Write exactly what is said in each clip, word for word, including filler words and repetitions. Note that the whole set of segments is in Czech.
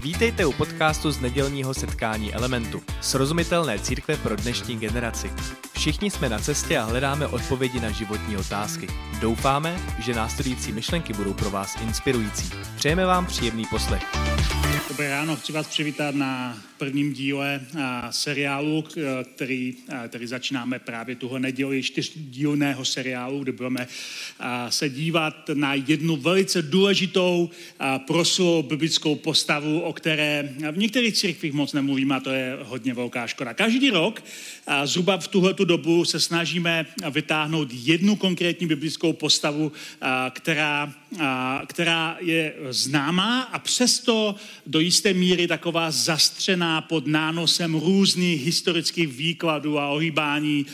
Vítejte u podcastu z nedělního setkání Elementu, srozumitelné církve pro dnešní generaci. Všichni jsme na cestě a hledáme odpovědi na životní otázky. Doufáme, že následující myšlenky budou pro vás inspirující. Přejeme vám příjemný poslech. Dobré ráno, chci vás přivítat na prvním díle a, seriálu, který, a, který začínáme právě tuhle neděli, čtyřdílného seriálu, kde budeme a, se dívat na jednu velice důležitou a, proslulou biblickou postavu, o které v některých církvích moc nemluvíme, a to je hodně velká škoda. Každý rok a, zhruba v tuhletu dobu se snažíme vytáhnout jednu konkrétní biblickou postavu, a, která, a, která je známá a přesto do jisté míry taková zastřená pod nánosem různých historických výkladů a ohýbání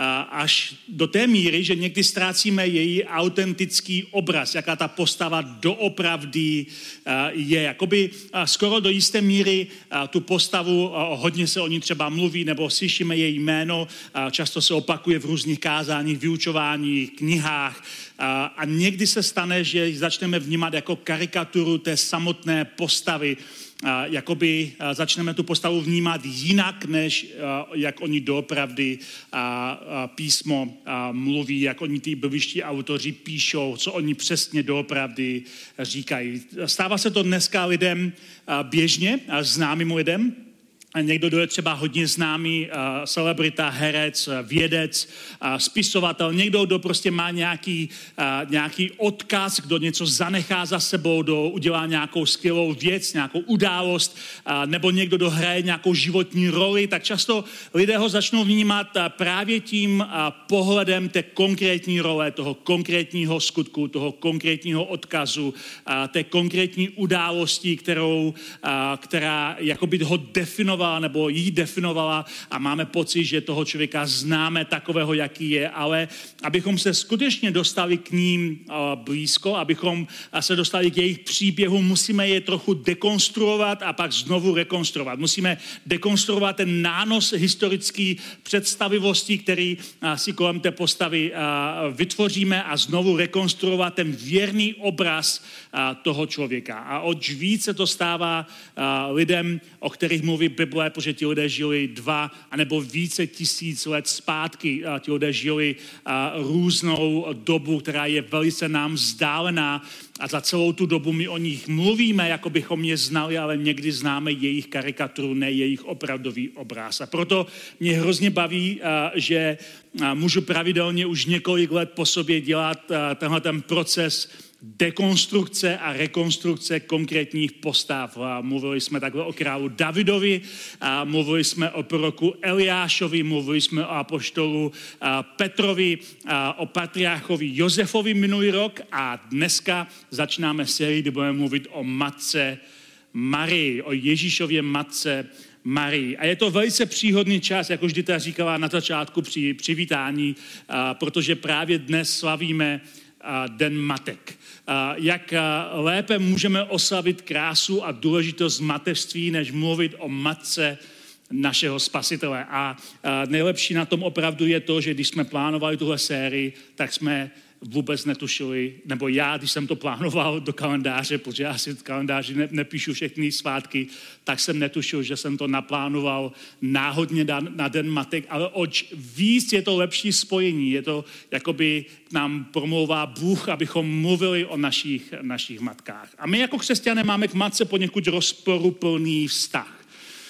až do té míry, že někdy ztrácíme její autentický obraz, jaká ta postava doopravdy je. Jakoby skoro do jisté míry tu postavu, hodně se o ní třeba mluví, nebo slyšíme její jméno, často se opakuje v různých kázáních, vyučováních, knihách a někdy se stane, že začneme vnímat jako karikaturu té samotné postavy. A jakoby začneme tu postavu vnímat jinak, než jak oni doopravdy písmo mluví, jak oni ty bibličtí autoři píšou, co oni přesně doopravdy říkají. Stává se to dneska lidem běžně, známým lidem. Někdo, kdo je třeba hodně známý, uh, celebrita, herec, vědec, uh, spisovatel, někdo, kdo prostě má nějaký, uh, nějaký odkaz, kdo něco zanechá za sebou, kdo udělá nějakou skvělou věc, nějakou událost, uh, nebo někdo, kdo hraje nějakou životní roli, tak často lidé ho začnou vnímat uh, právě tím uh, pohledem té konkrétní role, toho konkrétního skutku, toho konkrétního odkazu, uh, té konkrétní události, kterou, uh, která jakoby ho definovala nebo jí definovala a máme pocit, že toho člověka známe takového, jaký je, ale abychom se skutečně dostali k ním blízko, abychom se dostali k jejich příběhu, musíme je trochu dekonstruovat a pak znovu rekonstruovat. Musíme dekonstruovat ten nános historický představivosti, který si kolem té postavy vytvoříme a znovu rekonstruovat ten věrný obraz toho člověka. A oč více to stává lidem, o kterých mluví Bible, protože ti lidé žili dva anebo více tisíc let zpátky. Ti lidé žili různou dobu, která je velice nám vzdálená a za celou tu dobu my o nich mluvíme, jako bychom je znali, ale někdy známe jejich karikaturu, ne jejich opravdový obraz. A proto mě hrozně baví, že můžu pravidelně už několik let po sobě dělat tenhle ten proces dekonstrukce a rekonstrukce konkrétních postav. Mluvili jsme takhle o králu Davidovi, a mluvili jsme o proroku Eliášovi, mluvili jsme o apoštolu Petrovi, o patriarchovi Josefovi minulý rok a dneska začínáme sérii, kdy budeme mluvit o matce Marii, o Ježíšově matce Marii. A je to velice příhodný čas, jak už Dita říkala na začátku při přivítání, protože právě dnes slavíme Den matek. Jak lépe můžeme oslavit krásu a důležitost mateřství, než mluvit o matce našeho spasitele. A nejlepší na tom opravdu je to, že když jsme plánovali tuhle sérii, tak jsme vůbec netušili, nebo já, když jsem to plánoval do kalendáře, protože já si v kalendáři ne, nepíšu všechny svátky, tak jsem netušil, že jsem to naplánoval náhodně na, na Den matek, ale oč víc je to lepší spojení, je to, jakoby nám promlouvá Bůh, abychom mluvili o našich, našich matkách. A my jako křesťané máme k matce poněkud rozporuplný vztah.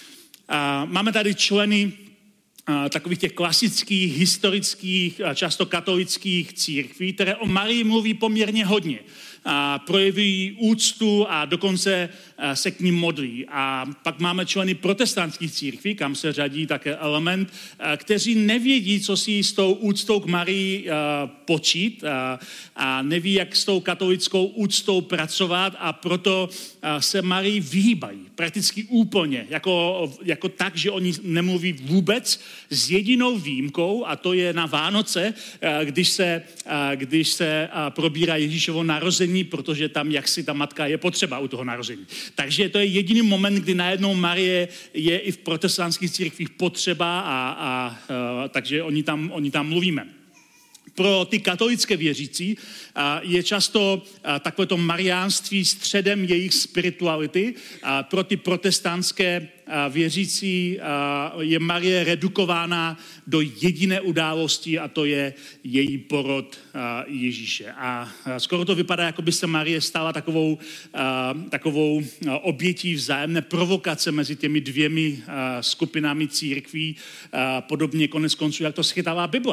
A máme tady členy takových těch klasických, historických, často katolických církví, které o Marii mluví poměrně hodně. A projevují úctu a dokonce se k ním modlí. A pak máme členy protestantských církví, kam se řadí také Element, kteří nevědí, co si s tou úctou k Marii počít a neví, jak s tou katolickou úctou pracovat a proto se Marii vyhýbají. Prakticky úplně. Jako, jako tak, že oni nemluví vůbec s jedinou výjimkou a to je na Vánoce, když se, když se probírá Ježíšovo narození, protože tam jaksi ta matka je potřeba u toho narození. Takže to je jediný moment, kdy najednou Marie je i v protestantských církvích potřeba a, a, a takže oni tam, oni tam mluvíme. Pro ty katolické věřící je často takovéto mariánství středem jejich spirituality. Pro ty protestantské věřící je Marie redukována do jediné události a to je její porod Ježíše. A skoro to vypadá, jako by se Marie stala takovou, takovou obětí vzájemné provokace mezi těmi dvěmi skupinami církví, podobně konec konců, jak to schytává Bible.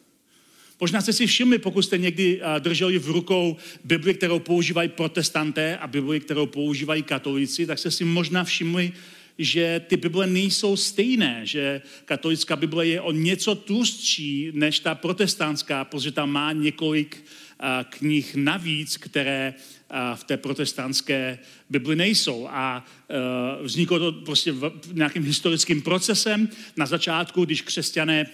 Možná jste si všimli, pokud jste někdy drželi v rukou Bibli, kterou používají protestanté a Bibli, kterou používají katolíci, tak jste si možná všimli, že ty Bible nejsou stejné, že katolická Bible je o něco tlustší než ta protestantská, protože tam má několik knih navíc, které v té protestantské Bibli nejsou. A vzniklo to prostě nějakým historickým procesem. Na začátku, když křesťané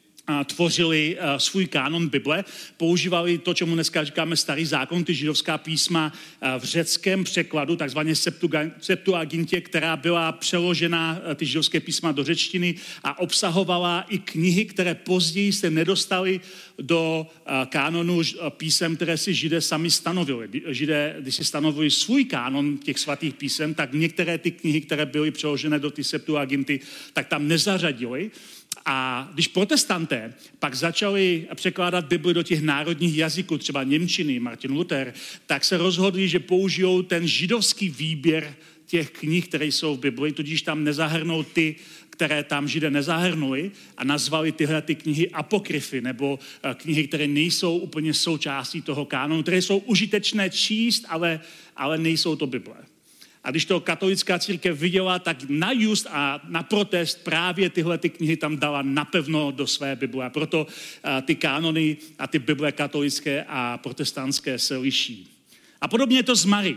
tvořili svůj kánon Bible, používali to, čemu dneska říkáme starý zákon, ty židovská písma v řeckém překladu, takzvaně Septuagintě, která byla přeložena, ty židovské písma do řečtiny a obsahovala i knihy, které později se nedostaly do kánonu písem, které si Židé sami stanovili. Židé, když si stanovili svůj kánon těch svatých písem, tak některé ty knihy, které byly přeložené do ty Septuaginty, tak tam nezařadili. A když protestanté pak začali překládat Bibli do těch národních jazyků, třeba němčiny, Martin Luther, tak se rozhodli, že použijou ten židovský výběr těch knih, které jsou v Bibli, tudíž tam nezahrnou ty, které tam Židé nezahrnuli a nazvali tyhle ty knihy apokryfy, nebo knihy, které nejsou úplně součástí toho kánonu, které jsou užitečné číst, ale, ale nejsou to Bible. A když to katolická církev viděla, tak na just a na protest právě tyhle ty knihy tam dala napevno do své Bible. A proto ty kánony a ty Bible katolické a protestantské se liší. A podobně je to s Marií.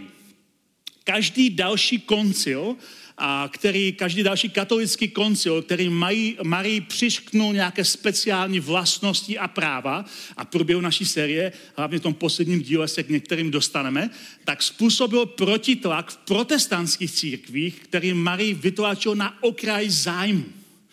Každý další koncil, a který, každý další katolický koncil, který mají, Marii přišknul nějaké speciální vlastnosti a práva a v průběhu naší série, hlavně v tom posledním díle se k některým dostaneme, tak způsobil protitlak v protestantských církvích, který Marii vytlačil na okraj zájmu.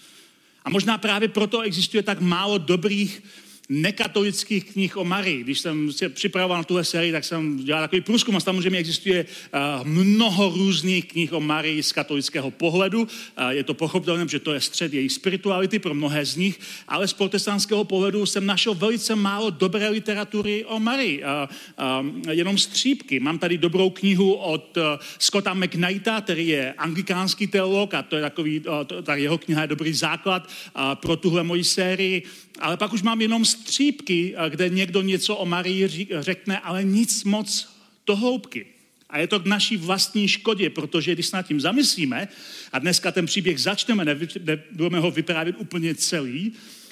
A možná právě proto existuje tak málo dobrých nekatolických knih o Marii. Když jsem se připravoval na tuhle sérii, tak jsem dělal takový průzkum a samozřejmě existuje uh, mnoho různých knih o Marii z katolického pohledu. Uh, je to pochopitelné, že to je střed její spirituality pro mnohé z nich, ale z protestantského pohledu jsem našel velice málo dobré literatury o Marii. Uh, uh, jenom střípky. Mám tady dobrou knihu od uh, Scotta McKnighta, který je anglikánský teolog a to je takový, uh, to, ta jeho kniha je dobrý základ uh, pro tuhle moji sérii. Ale pak už mám jenom střípky, kde někdo něco o Marii řekne, ale nic moc do hloubky. A je to k naší vlastní škodě, protože když se nad tím zamyslíme, a dneska ten příběh začneme, nebudeme ho vyprávět úplně celý,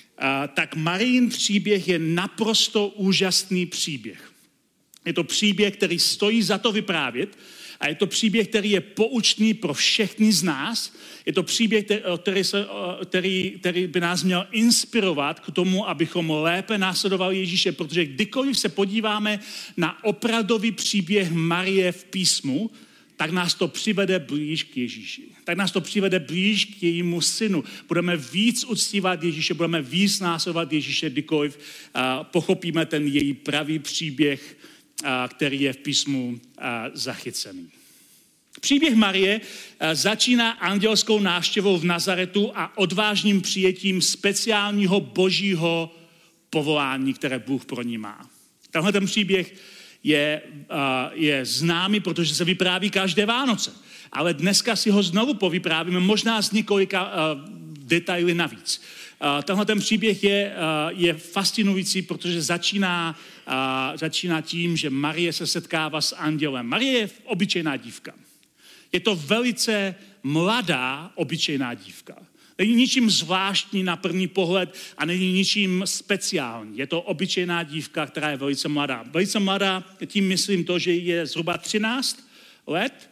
tak Marijin příběh je naprosto úžasný příběh. Je to příběh, který stojí za to vyprávět, a je to příběh, který je poučný pro všechny z nás. Je to příběh, který, se, který, který by nás měl inspirovat k tomu, abychom lépe následovali Ježíše, protože kdykoliv se podíváme na opravdový příběh Marie v písmu, tak nás to přivede blíž k Ježíši. Tak nás to přivede blíž k jejímu synu. Budeme víc uctívat Ježíše, budeme víc následovat Ježíše, kdykoliv pochopíme ten její pravý příběh, který je v písmu zachycený. Příběh Marie začíná andělskou návštěvou v Nazaretu a odvážným přijetím speciálního božího povolání, které Bůh pro ní má. Tenhle ten příběh je, je známý, protože se vypráví každé Vánoce. Ale dneska si ho znovu povyprávíme, možná z několika detaily navíc. Uh, tenhle ten příběh je, uh, je fascinující, protože začíná, uh, začíná tím, že Marie se setkává s andělem. Marie je obyčejná dívka. Je to velice mladá obyčejná dívka. Není ničím zvláštní na první pohled a není ničím speciální. Je to obyčejná dívka, která je velice mladá. Velice mladá, tím myslím to, že je zhruba třináct let,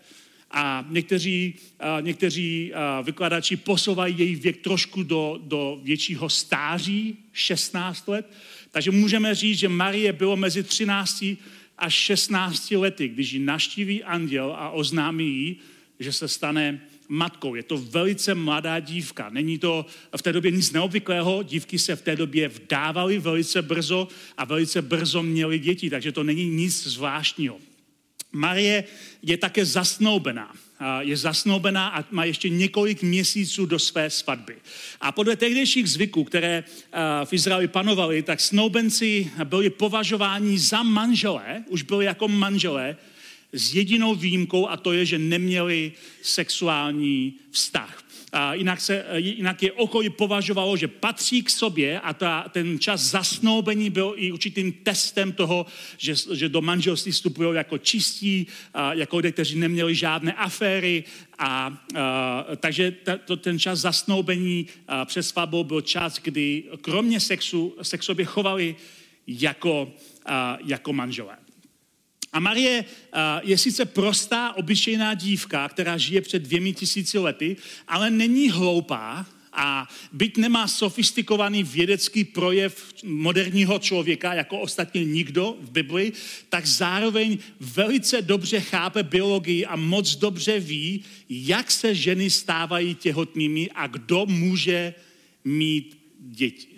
a někteří, a někteří a vykladači posouvají její věk trošku do, do většího stáří, šestnáct let. Takže můžeme říct, že Marie bylo mezi třinácti až šestnácti lety, když ji navštíví anděl a oznámí jí, že se stane matkou. Je to velice mladá dívka. Není to v té době nic neobvyklého. Dívky se v té době vdávaly velice brzo a velice brzo měly děti, takže to není nic zvláštního. Marie je také zasnoubená. Je zasnoubená a má ještě několik měsíců do své svatby. A podle tehdejších zvyků, které v Izraeli panovaly, tak snoubenci byli považováni za manželé, už byli jako manželé, s jedinou výjimkou, a to je, že neměli sexuální vztah. A jinak, se, jinak je okolí považovalo, že patří k sobě a ta, ten čas zasnoubení byl i určitým testem toho, že, že do manželství vstupují jako čistí, a jako lidé, kteří neměli žádné aféry. A, a, takže ta, to, ten čas zasnoubení a, před svatbou byl čas, kdy kromě sexu se k sobě chovali jako, a, jako manželé. A Marie je sice prostá, obyčejná dívka, která žije před dvěmi tisíci lety, ale není hloupá a byť nemá sofistikovaný vědecký projev moderního člověka, jako ostatně nikdo v Bibli, tak zároveň velice dobře chápe biologii a moc dobře ví, jak se ženy stávají těhotnými a kdo může mít děti.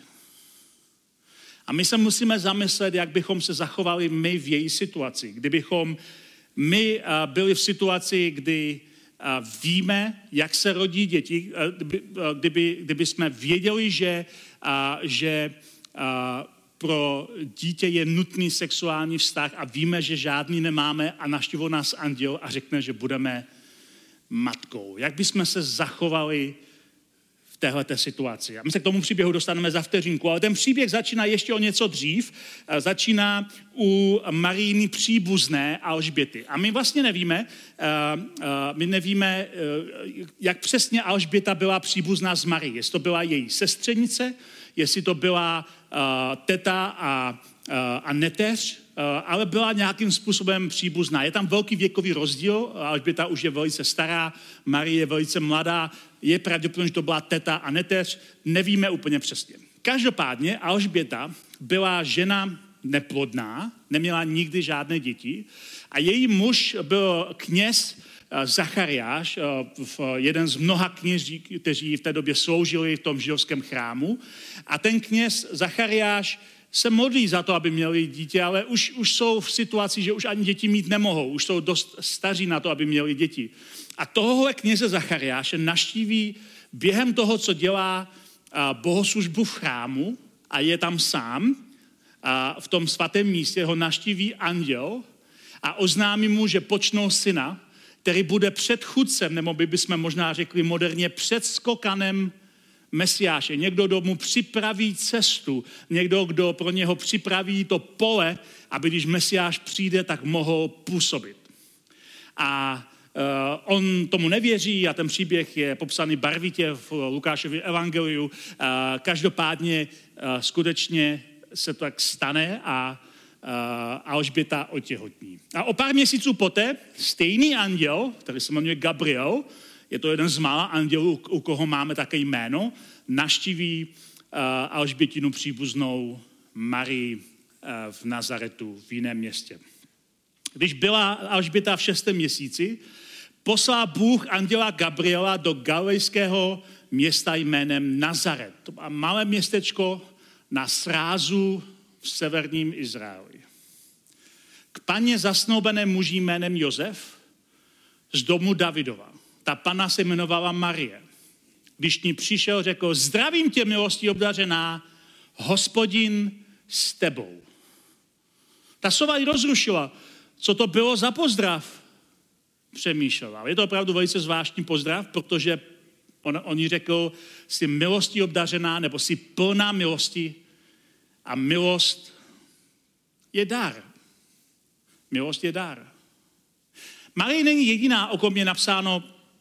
A my se musíme zamyslet, jak bychom se zachovali my v její situaci. Kdybychom my byli v situaci, kdy víme, jak se rodí děti, kdyby, kdyby jsme věděli, že, že pro dítě je nutný sexuální vztah a víme, že žádný nemáme a navštívil nás anděl a řekne, že budeme matkou. Jak bychom se zachovali v téhleté situaci. A my se k tomu příběhu dostaneme za vteřinku, ale ten příběh začíná ještě o něco dřív. Začíná u Marijiny příbuzné Alžběty. A my vlastně nevíme, my nevíme, jak přesně Alžběta byla příbuzná s Marií. Jestli to byla její sestřenice, jestli to byla teta a, a neteř, ale byla nějakým způsobem příbuzná. Je tam velký věkový rozdíl, Alžběta už je velice stará, Marie je velice mladá, je pravděpodobně, že to byla teta a neteř, nevíme úplně přesně. Každopádně Alžběta byla žena neplodná, neměla nikdy žádné děti a její muž byl kněz Zachariáš, jeden z mnoha kněží, kteří v té době sloužili v tom židovském chrámu. A ten kněz Zachariáš se modlí za to, aby měli dítě, ale už, už jsou v situaci, že už ani děti mít nemohou. Už jsou dost staří na to, aby měli děti. A tohohle kněze Zachariáše navštíví během toho, co dělá bohoslužbu v chrámu a je tam sám, a v tom svatém místě ho navštíví anděl a oznámí mu, že počnou syna, který bude předchůdcem, nebo by bychom možná řekli moderně předskokanem Mesiáše. Někdo, kdo mu připraví cestu, někdo, kdo pro něho připraví to pole, aby když Mesiáš přijde, tak mohl působit. A uh, on tomu nevěří a ten příběh je popsaný barvitě v Lukášově evangeliu. Uh, každopádně uh, skutečně se to tak stane a uh, Alžběta otěhotní. A o pár měsíců poté stejný anděl, který se jmenuje Gabriel, je to jeden z mála andělů, u koho máme také jméno, navštíví uh, Alžbětinu příbuznou Marii uh, v Nazaretu, v jiném městě. Když byla Alžběta v šestém měsíci, poslal Bůh anděla Gabriela do galilejského města jménem Nazaret. To bylo malé městečko na srázu v severním Izraeli. K paně zasnoubené muži jménem Josef z domu Davidova. Ta panna se jmenovala Marie. Když k ní přišel, řekl, zdravím tě, milostí obdařená, Hospodin s tebou. Ta sova ji rozrušila. Co to bylo za pozdrav? Přemýšlela. Je to opravdu velice zvláštní pozdrav, protože on, on jí řekl, jsi milostí obdařená, nebo jsi plná milosti a milost je dar. Milost je dar. Marie není jediná, o kom je napsáno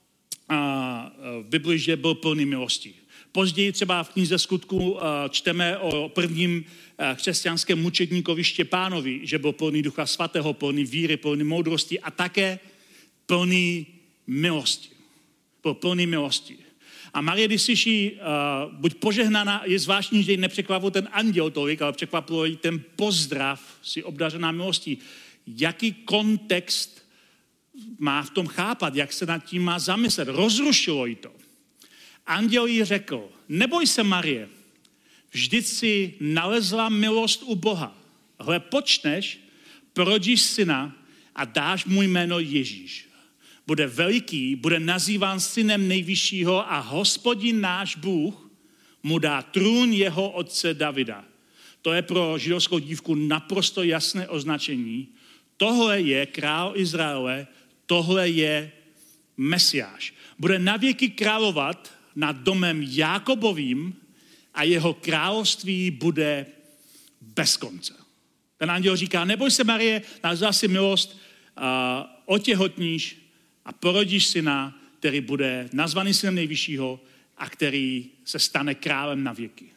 v Bibli, že byl plný milostí. Později třeba v knize Skutků čteme o prvním křesťanském mučedníkovi Štěpánovi, že byl plný Ducha Svatého, plný víry, plný moudrosti a také plný milosti. Byl plný milosti. A Marie, když slyší, uh, buď požehnaná, je zvláštní, že ji nepřekvapil ten anděl tolik, ale překvapil ji ten pozdrav, si obdařená milostí. Jaký kontext má v tom chápat, jak se nad tím má zamyslet. Rozrušilo jí to. Anděl jí řekl, neboj se, Marie, vždyť si nalezla milost u Boha. Hle, počneš, porodíš syna a dáš mu jméno Ježíš. Bude veliký, bude nazýván synem nejvyššího a Hospodin náš Bůh mu dá trůn jeho otce Davida. To je pro židovskou dívku naprosto jasné označení. Tohle je král Izraele, tohle je Mesiáš. Bude navěky královat nad domem Jákobovým a jeho království bude bez konce. Ten anděl říká, neboj se, Marie, nalezla si milost, uh, otěhotníš a porodíš syna, který bude nazvaný synem nejvyššího a který se stane králem na věky.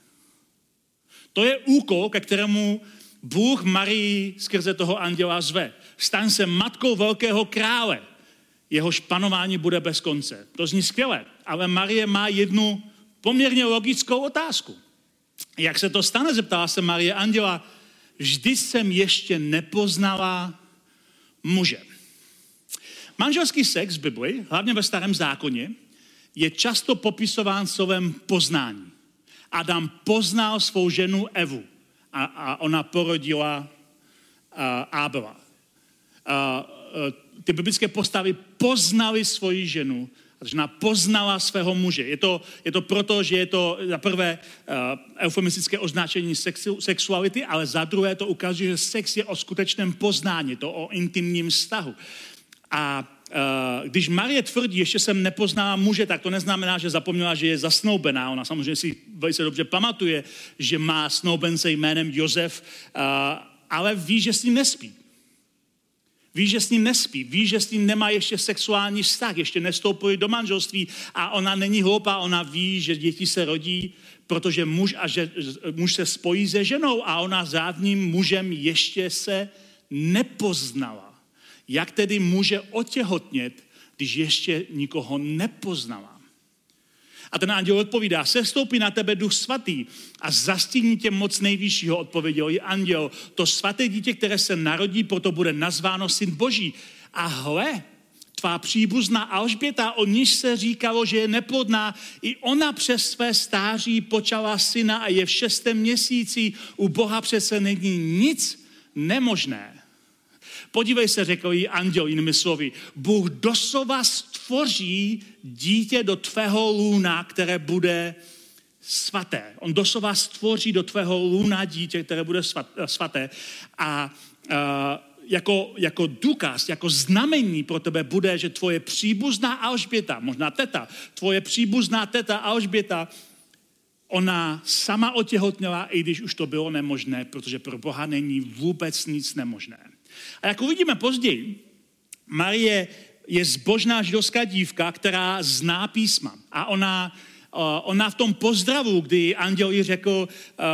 To je úkol, ke kterému Bůh Marii skrze toho anděla zve. Staň se matkou velkého krále. Jehož panování bude bez konce. To zní skvěle, ale Marie má jednu poměrně logickou otázku. Jak se to stane, zeptala se Marie anděla, vždy jsem ještě nepoznala muže. Manželský sex v Bibli, hlavně ve Starém zákoně, je často popisován slovem poznání. Adam poznal svou ženu Evu a, a ona porodila uh, Ábela. Uh, uh, ty biblické postavy poznaly svoji ženu, protože ona poznala svého muže. Je to, je to proto, že je to za prvé uh, eufemistické označení sexu, sexuality, ale za druhé to ukazuje, že sex je o skutečném poznání, to o intimním vztahu. A uh, když Marie tvrdí, ještě jsem nepoznala muže, tak to neznamená, že zapomněla, že je zasnoubená. Ona samozřejmě si velice dobře pamatuje, že má snoubence jménem Josef, uh, ale ví, že s ním nespí. Ví, že s ním nespí, ví, že s ním nemá ještě sexuální vztah, ještě nestoupili do manželství a ona není hloupá, ona ví, že děti se rodí, protože muž, a že, muž se spojí se ženou a ona s žádným mužem ještě se nepoznala. Jak tedy může otěhotnět, když ještě nikoho nepoznala? A ten anděl odpovídá, sestoupí na tebe Duch Svatý a zastíní tě moc nejvyššího, odpověděl jí anděl. To svaté dítě, které se narodí, proto bude nazváno Syn Boží. A hle, tvá příbuzná Alžběta, o níž se říkalo, že je neplodná, i ona přes své stáří počala syna a je v šestém měsíci. U Boha přece není nic nemožné. Podívej se, řekl jí anděl jinými slovy, Bůh doslova stvoří dítě do tvého lůna, které bude svaté. On doslova stvoří do tvého lůna dítě, které bude svaté. A uh, jako, jako důkaz, jako znamení pro tebe bude, že tvoje příbuzná Alžběta, možná teta, tvoje příbuzná teta Alžběta, ona sama otěhotněla, i když už to bylo nemožné, protože pro Boha není vůbec nic nemožné. A jak uvidíme později, Marie je zbožná židovská dívka, která zná písma. A ona, ona v tom pozdravu, kdy anděl jí řekl,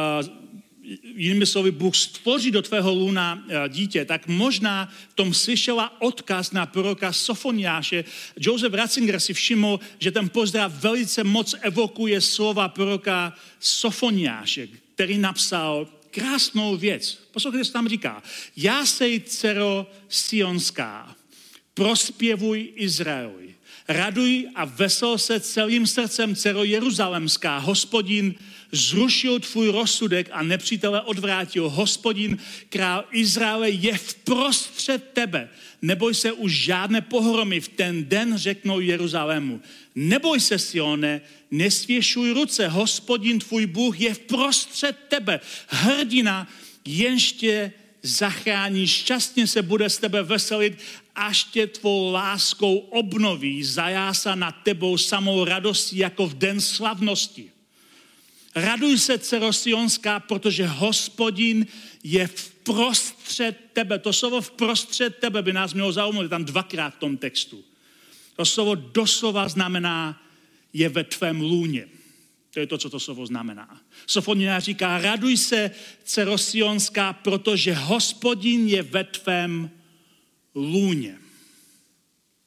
jinými slovy, Bůh stvoří do tvého lůna dítě, tak možná v tom slyšela odkaz na proroka Sofoniáše. Joseph Ratzinger si všiml, že ten pozdrav velice moc evokuje slova proroka Sofoniáše, který napsal krásnou věc. Poslouchejte, co tam říká. Já sej, dcero Sionská, prospěvuj Izraeli. Raduj a vesel se celým srdcem, dcero Jeruzalemská. Hospodin zrušil tvůj rozsudek a nepřítele odvrátil. Hospodin, král Izraele, je vprostřed tebe. Neboj se už žádné pohromy. V ten den řeknou Jeruzalému. Neboj se, Sione, nesvěšuj ruce. Hospodin tvůj Bůh je vprostřed tebe. Hrdina, jenž tě zachrání, šťastně se bude z tebe veselit, až tě tvou láskou obnoví, zajásá nad tebou samou radostí jako v den slavnosti. Raduj se, dcero Sionská, protože Hospodin je vprostřed tebe. To slovo vprostřed tebe by nás mělo zaujmout, je tam dvakrát v tom textu. To slovo doslova znamená je ve tvém lůně. To je to, co to slovo znamená. Sofoniáš říká, raduj se, dcero Sionská, protože Hospodin je ve tvém lůně.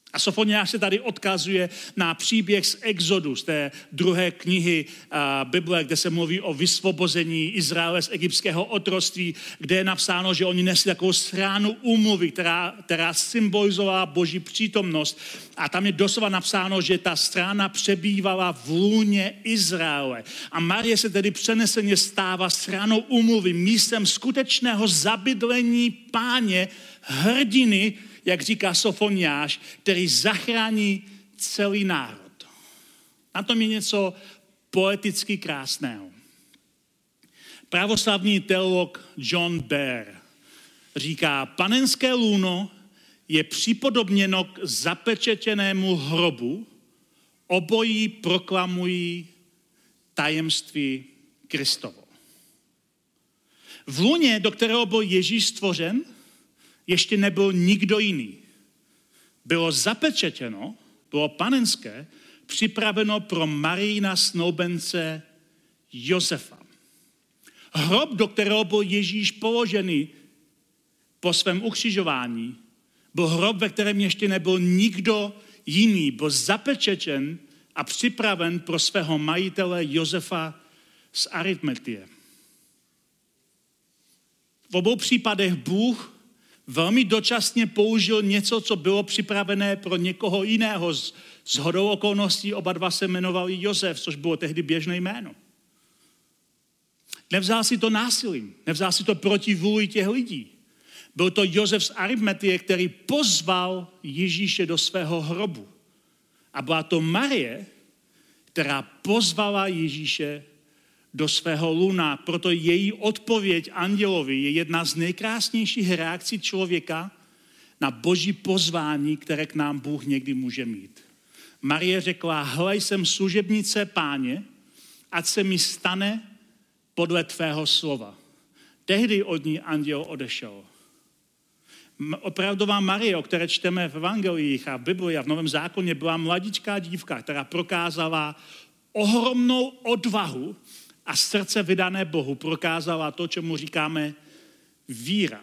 A Sofoniáš se tady odkazuje na příběh z Exodu, z té druhé knihy uh, Bible, kde se mluví o vysvobození Izraele z egyptského otroctví, kde je napsáno, že oni nesli takovou stránu úmluvy, která, která symbolizovala Boží přítomnost. A tam je doslova napsáno, že ta strána přebývala v lůně Izraele. A Marie se tedy přeneseně stává stránou úmluvy, místem skutečného zabydlení Páně, hrdiny, jak říká Sofoniáš, který zachrání celý národ. Na tom je něco poeticky krásného. Pravoslavný teolog John Bear říká, panenské lůno je připodobněno k zapečetěnému hrobu, obojí proklamují tajemství Kristovo. V lůně, do kterého byl Ježíš stvořen, ještě nebyl nikdo jiný. Bylo zapečetěno, bylo panenské, připraveno pro Marijina snoubence Josefa. Hrob, do kterého byl Ježíš položený po svém ukřižování, byl hrob, ve kterém ještě nebyl nikdo jiný. Byl zapečetěn a připraven pro svého majitele Josefa z Arimatie. V obou případech Bůh velmi dočasně použil něco, co bylo připravené pro někoho jiného. S shodou okolností oba dva se jmenovali Josef, což bylo tehdy běžné jméno. Nevzal si to násilím, nevzal si to proti vůli těch lidí. Byl to Josef z Arimatie, který pozval Ježíše do svého hrobu. A byla to Marie, která pozvala Ježíše do svého luna. Proto její odpověď andělovi je jedna z nejkrásnějších reakcí člověka na Boží pozvání, které k nám Bůh někdy může mít. Marie řekla, hle, jsem služebnice Páně, ať se mi stane podle tvého slova. Tehdy od ní anděl odešel. Opravdová Marie, o které čteme v evangeliích a v Biblii a v Novém zákoně, byla mladičká dívka, která prokázala ohromnou odvahu a srdce vydané Bohu, prokázala to, čemu říkáme víra.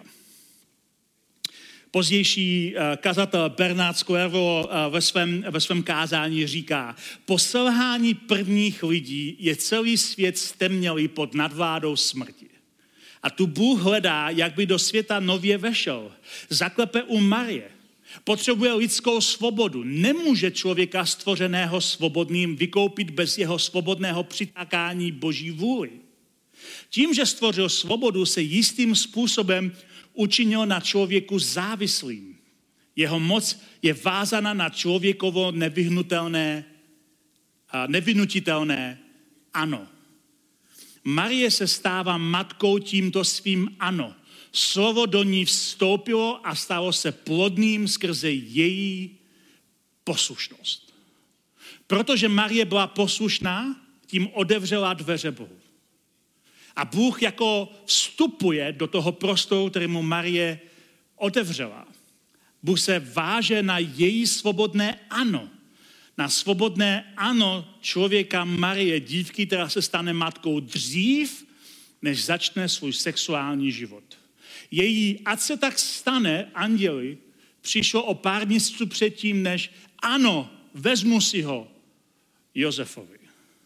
Pozdější kazatel Bernard Clairvaux ve svém, ve svém kázání říká, po selhání prvních lidí je celý svět stemnělý pod nadvládou smrti. A tu Bůh hledá, jak by do světa nově vešel. Zaklepe u Marie. Potřebuje lidskou svobodu. Nemůže člověka stvořeného svobodným vykoupit bez jeho svobodného přitákání Boží vůli. Tím, že stvořil svobodu, se jistým způsobem učinil na člověku závislým. Jeho moc je vázána na člověkovo nevyhnutelné, nevynutitelné ano. Marie se stává matkou tímto svým ano. Slovo do ní vstoupilo a stalo se plodným skrze její poslušnost. Protože Marie byla poslušná, tím otevřela dveře Bohu. A Bůh jako vstupuje do toho prostoru, který mu Marie otevřela. Bůh se váže na její svobodné ano. Na svobodné ano člověka Marie, dívky, která se stane matkou dřív, než začne svůj sexuální život. Její, ať se tak stane, anděli, přišlo o pár měsíců předtím, než ano, vezmu si ho Josefovi.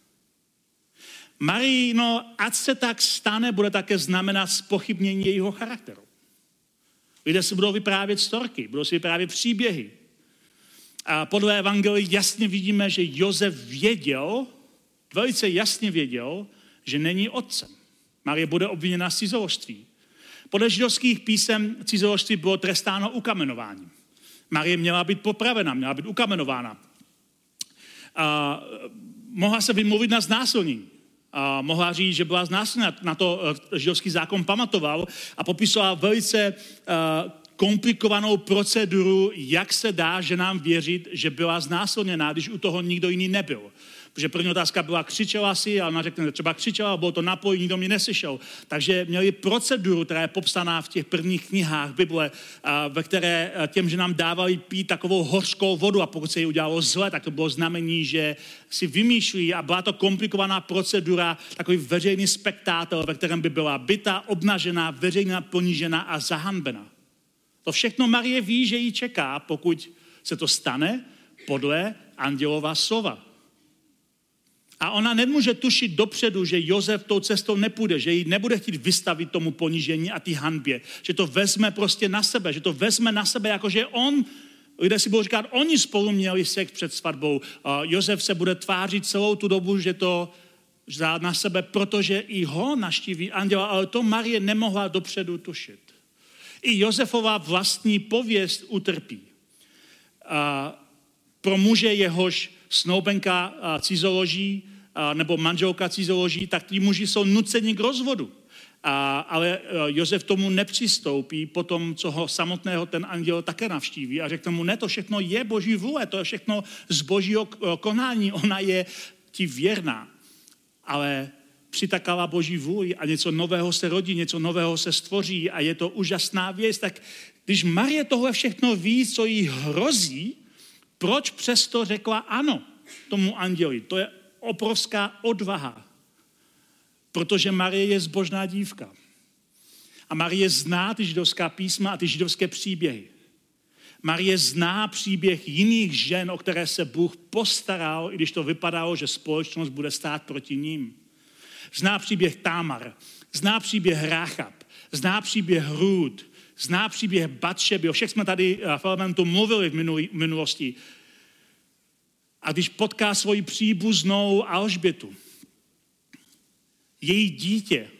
Marino, ať se tak stane, bude také znamenat zpochybnění jejího charakteru. Lidé si budou vyprávět storky, budou si vyprávět příběhy. A podle evangelií jasně vidíme, že Josef věděl, velice jasně věděl, že není otcem. Marie bude obviněna z cizoložství. Podle židovských písem cizoložství bylo trestáno ukamenováním. Marie měla být popravena, měla být ukamenována. A mohla se vymluvit na znásilnění. A mohla říct, že byla znásilněna. Na to židovský zákon pamatoval a popisoval velice uh, komplikovanou proceduru, jak se dá ženám věřit, že byla znásilněná, když u toho nikdo jiný nebyl. Protože první otázka byla, křičela si, a ona řekne, třeba křičela, bylo to napoj, nikdo mě neslyšel. Takže měli proceduru, která je popsaná v těch prvních knihách Bible, ve které těm ženám dávali pít takovou hořkou vodu a pokud se jí udělalo zle, tak to bylo znamení, že si vymýšlí a byla to komplikovaná procedura, takový veřejný spektátor, ve kterém by byla bita, obnažená, veřejně ponížená a zahanbena. To všechno Marie ví, že ji čeká, pokud se to stane podle andělova slova. A ona nemůže tušit dopředu, že Josef tou cestou nepůjde, že ji nebude chtít vystavit tomu ponížení a ty hanbě, že to vezme prostě na sebe, že to vezme na sebe, jakože on, lidé si budou říkat, oni spolu měli sex před svatbou. A Josef se bude tvářit celou tu dobu, že to vzal na sebe, protože i ho navštíví anděla, ale to Marie nemohla dopředu tušit. I Josefova vlastní pověst utrpí. A pro muže, jehož snoubenka cizoloží nebo manželka cizoloží, tak ti muži jsou nuceni k rozvodu. A, ale Josef tomu nepřistoupí po tom, co ho samotného ten anděl také navštíví a řekne mu, ne, to všechno je boží vůle, to je všechno z božího konání, ona je ti věrná. Ale přitakala boží vůli a něco nového se rodí, něco nového se stvoří a je to úžasná věc. Tak když Marie tohle všechno ví, co jí hrozí, proč přesto řekla ano tomu anděli? To je obrovská odvaha, protože Marie je zbožná dívka. A Marie zná ty židovská písma a ty židovské příběhy. Marie zná příběh jiných žen, o které se Bůh postaral, i když to vypadalo, že společnost bude stát proti ním. Zná příběh Támar, zná příběh Ráchab, zná příběh Rút, zná příběh Batšeby, o všech jsme tady v elementu mluvili v minulosti. A když potká svoji příbuznou Alžbětu, její dítě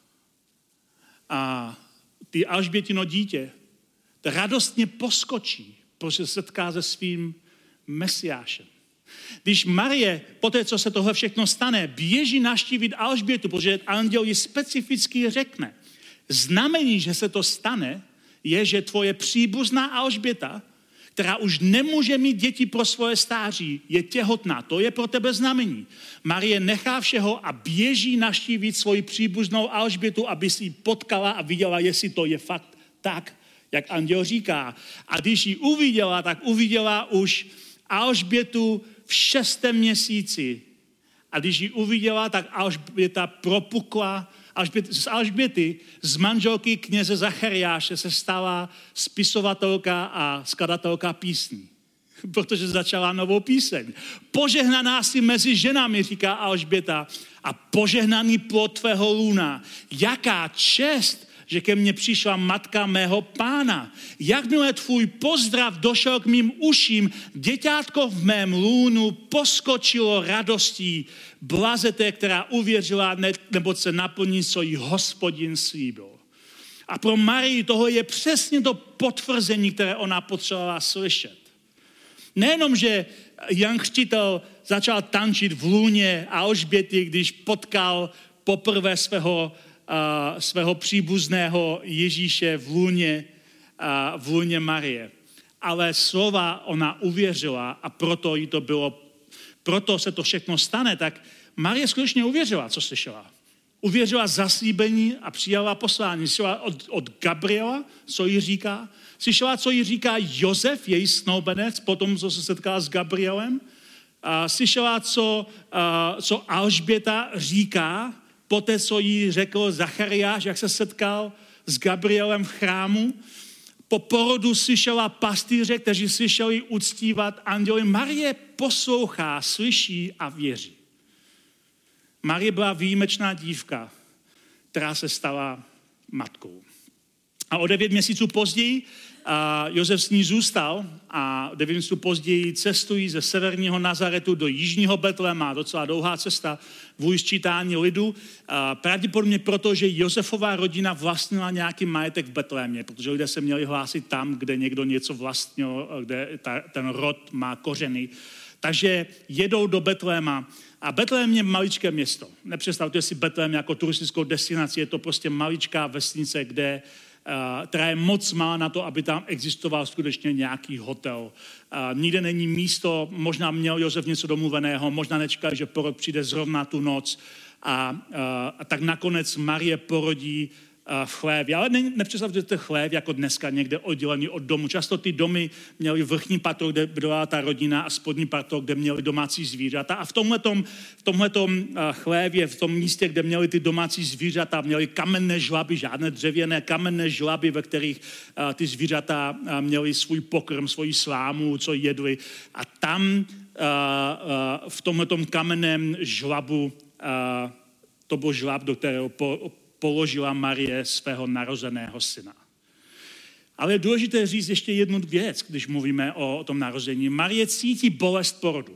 a ty Alžbětino dítě radostně poskočí, protože se setká se svým Mesiášem. Když Marie, poté, co se tohle všechno stane, běží navštívit Alžbětu, protože anděl ji specificky řekne, znamení, že se to stane, je, že tvoje příbuzná Alžběta, která už nemůže mít děti pro svoje stáří, je těhotná. To je pro tebe znamení. Marie nechá všeho a běží navštívit svoji příbuznou Alžbětu, aby si ji potkala a viděla, jestli to je fakt tak, jak anděl říká. A když ji uviděla, tak uviděla už Alžbětu v šestém měsíci. A když ji uviděla, tak Alžběta propukla. Alžbět, z Alžběty, z manželky kněze Zachariáše se stala spisovatelka a skladatelka písní. Protože začala novou píseň. Požehnaná si mezi ženami, říká Alžběta, a požehnaný plod tvého lůna. Jaká čest, že ke mně přišla matka mého pána. Jakmile tvůj pozdrav došel k mým uším, děťátko v mém lůnu poskočilo radostí. Blazete, která uvěřila, neboť se naplní, co jí Hospodin slíbil. A pro Marii toho je přesně to potvrzení, které ona potřebovala slyšet. Nejenom, že Jan Křtitel začal tančit v lůně Alžběty, když potkal poprvé svého Uh, svého příbuzného Ježíše v lůně, uh, v lůně Marie. Ale slova ona uvěřila a proto jí to bylo, proto se to všechno stane, tak Marie skutečně uvěřila, co slyšela. Uvěřila zaslíbení a přijala poslání. Slyšela od, od Gabriela, co jí říká. Slyšela, co jí říká Josef, její snoubenec, potom, co se setkala s Gabrielem. Uh, slyšela, co, uh, co Alžběta říká, poté, co jí řekl Zachariáš, jak se setkal s Gabrielem v chrámu. Po porodu slyšela pastýře, kteří slyšeli uctívat anděly. Marie poslouchá, slyší a věří. Marie byla výjimečná dívka, která se stala matkou. A o devět měsíců později a Josef s ní zůstal a devět měsíců později cestují ze severního Nazaretu do jižního Betléma, docela dlouhá cesta, vůj sčítání lidu, a pravděpodobně proto, že Josefova rodina vlastnila nějaký majetek v Betlémě, protože lidé se měli hlásit tam, kde někdo něco vlastnil, kde ta, ten rod má kořeny. Takže jedou do Betléma a Betlém je maličké město. Nepředstavte si Betlém jako turistickou destinaci, je to prostě maličká vesnice, kde Uh, která je moc malá na to, aby tam existoval skutečně nějaký hotel. Uh, nikde není místo, možná měl Josef něco domluveného, možná nečekal, že porod přijde zrovna tu noc. A, uh, a tak nakonec Marie porodí uh, v chlévě. Ale ne, nepředstavte chlév jako dneska někde oddělený od domu. Často ty domy měly vrchní patro, kde byla ta rodina a spodní patro, kde měli domácí zvířata. A v tomhletom, v tomhletom chlévě, v tom místě, kde měli ty domácí zvířata, měli kamenné žlaby, žádné dřevěné kamenné žlaby, ve kterých ty zvířata měli svůj pokrm, svoji slámu, co jedli. A tam v tomhletom kamenném žlabu to byl žlab, do kterého po, položila Marie svého narozeného syna. Ale je důležité říct ještě jednu věc, když mluvíme o, o tom narození. Marie cítí bolest porodu.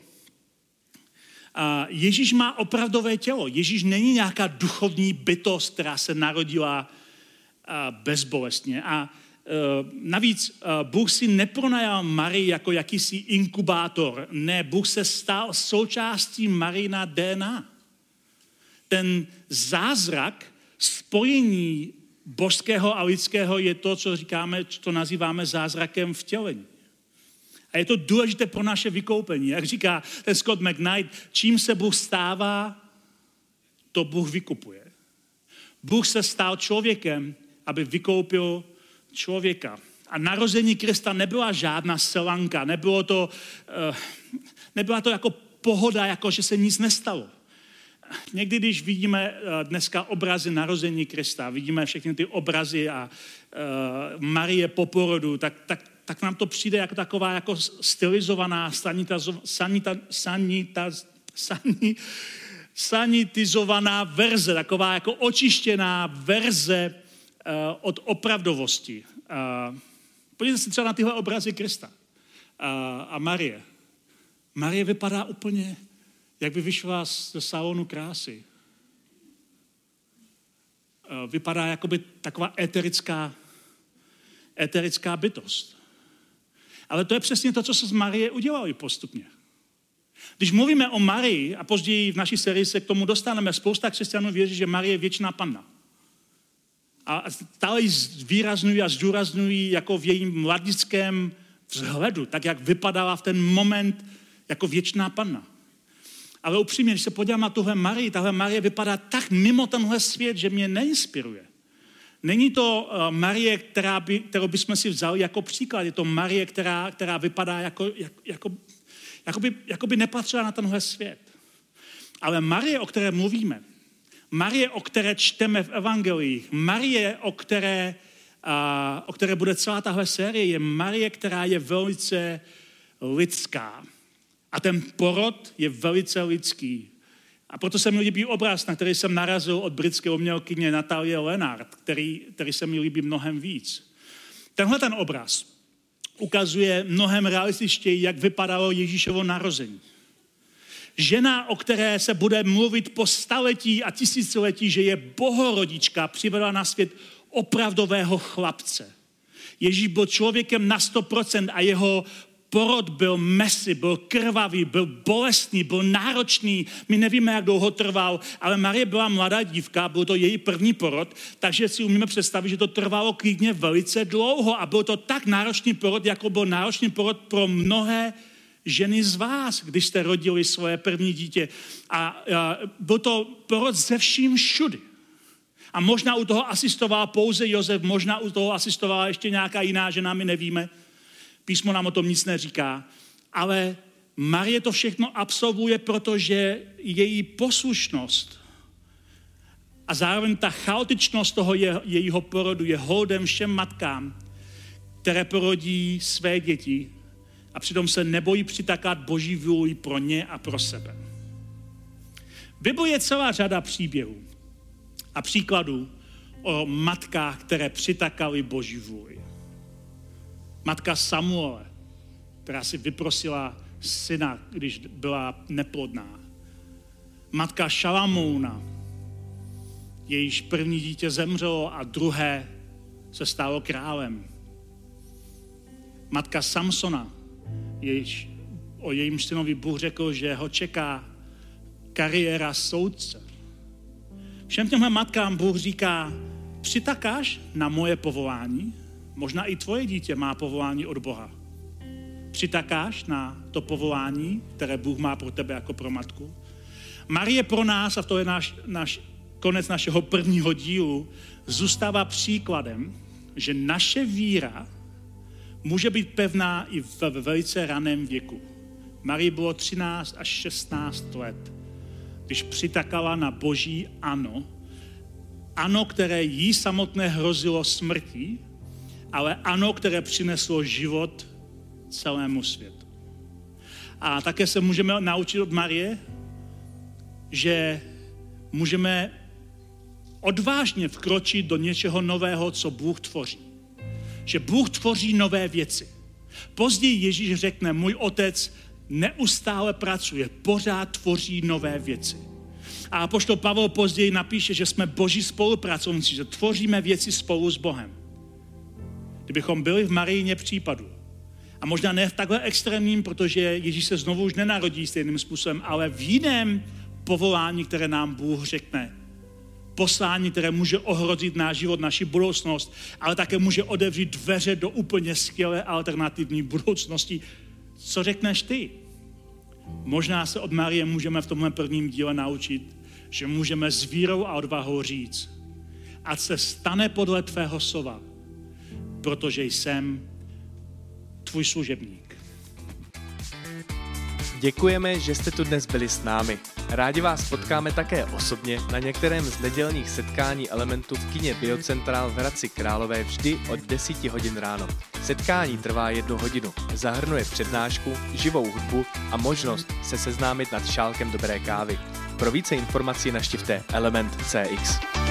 A Ježíš má opravdové tělo. Ježíš není nějaká duchovní bytost, která se narodila bezbolestně. A navíc Bůh si nepronajal Marii jako jakýsi inkubátor. Ne, Bůh se stal součástí Marijina D N A. Ten zázrak spojení božského a lidského je to, co říkáme, co nazýváme zázrakem vtělení. A je to důležité pro naše vykoupení. Jak říká ten Scott McKnight, čím se Bůh stává, to Bůh vykupuje. Bůh se stal člověkem, aby vykoupil člověka. A narození Krista nebyla žádná selanka, nebylo to, nebyla to jako pohoda, jako že se nic nestalo. Někdy, když vidíme dneska obrazy narození Krista, vidíme všechny ty obrazy a uh, Marie po porodu, tak, tak, tak nám to přijde jako taková jako stylizovaná, sanitazo, sanita, sanita, sani, sanitizovaná verze, taková jako očištěná verze uh, od opravdovosti. Uh, podívejte se třeba na tyhle obrazy Krista uh, a Marie. Marie vypadá úplně, jak by vyšla ze salonu krásy. Vypadá jako by taková eterická, eterická bytost. Ale to je přesně to, co se z Marie udělalo postupně. Když mluvíme o Marii, a později v naší sérii se k tomu dostaneme, spousta křesťanů věří, že Marie je věčná panna. A stále ji zvýrazňují a zdůrazňují jako v jejím mladickém vzhledu, tak jak vypadala v ten moment jako věčná panna. Ale upřímně, když se podívám na tuhle Marii, tahle Marie vypadá tak mimo tenhle svět, že mě neinspiruje. Není to Marie, která by, kterou bychom si vzali jako příklad. Je to Marie, která, která vypadá jako, jako, jako, jako, by, jako by nepatřila na tenhle svět. Ale Marie, o které mluvíme, Marie, o které čteme v evangeliích, Marie, o které, a, o které bude celá tahle série, je Marie, která je velice lidská. A ten porod je velice lidský. A proto se mi líbí obraz, na který jsem narazil od britské umělkyně Natalie Lennart, který, který se mi líbí mnohem víc. Tenhle ten obraz ukazuje mnohem realističtěji, jak vypadalo Ježíšovo narození. Žena, o které se bude mluvit po staletí a tisíciletí, že je bohorodička, přivedla na svět opravdového chlapce. Ježíš byl člověkem na sto procent a jeho porod byl messy, byl krvavý, byl bolestný, byl náročný. My nevíme, jak dlouho trval, ale Marie byla mladá dívka, byl to její první porod, takže si umíme představit, že to trvalo klidně velice dlouho a byl to tak náročný porod, jako byl náročný porod pro mnohé ženy z vás, když jste rodili svoje první dítě. A, a byl to porod ze vším všudy. A možná u toho asistoval pouze Josef, možná u toho asistovala ještě nějaká jiná žena, my nevíme. Písmo nám o tom nic neříká, ale Marie to všechno absolvuje, protože její poslušnost a zároveň ta chaotičnost toho je, jejího porodu je holdem všem matkám, které porodí své děti a přitom se nebojí přitakat Boží vůli pro ně a pro sebe. V Bibli je celá řada příběhů a příkladů o matkách, které přitakaly Boží vůli. Matka Samuele, která si vyprosila syna, když byla neplodná. Matka Šalamouna, jejíž první dítě zemřelo a druhé se stalo králem. Matka Samsona, jejíž, o jejím synovi Bůh řekl, že ho čeká kariéra soudce. Všem těmhle matkám Bůh říká, přitakáš na moje povolání? Možná i tvoje dítě má povolání od Boha. Přitakáš na to povolání, které Bůh má pro tebe jako pro matku? Marie pro nás, a to je náš, náš konec našeho prvního dílu zůstává příkladem, že naše víra může být pevná i v velice raném věku. Marii bylo třináct až šestnáct let, když přitakala na Boží ano, ano, které jí samotné hrozilo smrtí, ale ano, které přineslo život celému světu. A také se můžeme naučit od Marie, že můžeme odvážně vkročit do něčeho nového, co Bůh tvoří. Že Bůh tvoří nové věci. Později Ježíš řekne, můj otec neustále pracuje, pořád tvoří nové věci. A apoštol Pavel později napíše, že jsme Boží spolupracovníci, že tvoříme věci spolu s Bohem. Kdybychom byli v Marijině případu, a možná ne v takhle extrémním, protože Ježíš se znovu už nenarodí stejným způsobem, ale v jiném povolání, které nám Bůh řekne. Poslání, které může ohrozit náš život, naši budoucnost, ale také může otevřít dveře do úplně skvělé alternativní budoucnosti. Co řekneš ty? Možná se od Marie můžeme v tomhle prvním díle naučit, že můžeme s vírou a odvahou říct, ať se stane podle tvého slova, protože jsem tvůj služebník. Děkujeme, že jste tu dnes byli s námi. Rádi vás potkáme také osobně na některém z nedělních setkání Elementu v kině Biocentral v Hradci Králové vždy od deset hodin ráno. Setkání trvá jednu hodinu, zahrnuje přednášku, živou hudbu a možnost se seznámit nad šálkem dobré kávy. Pro více informací navštivte Element C X.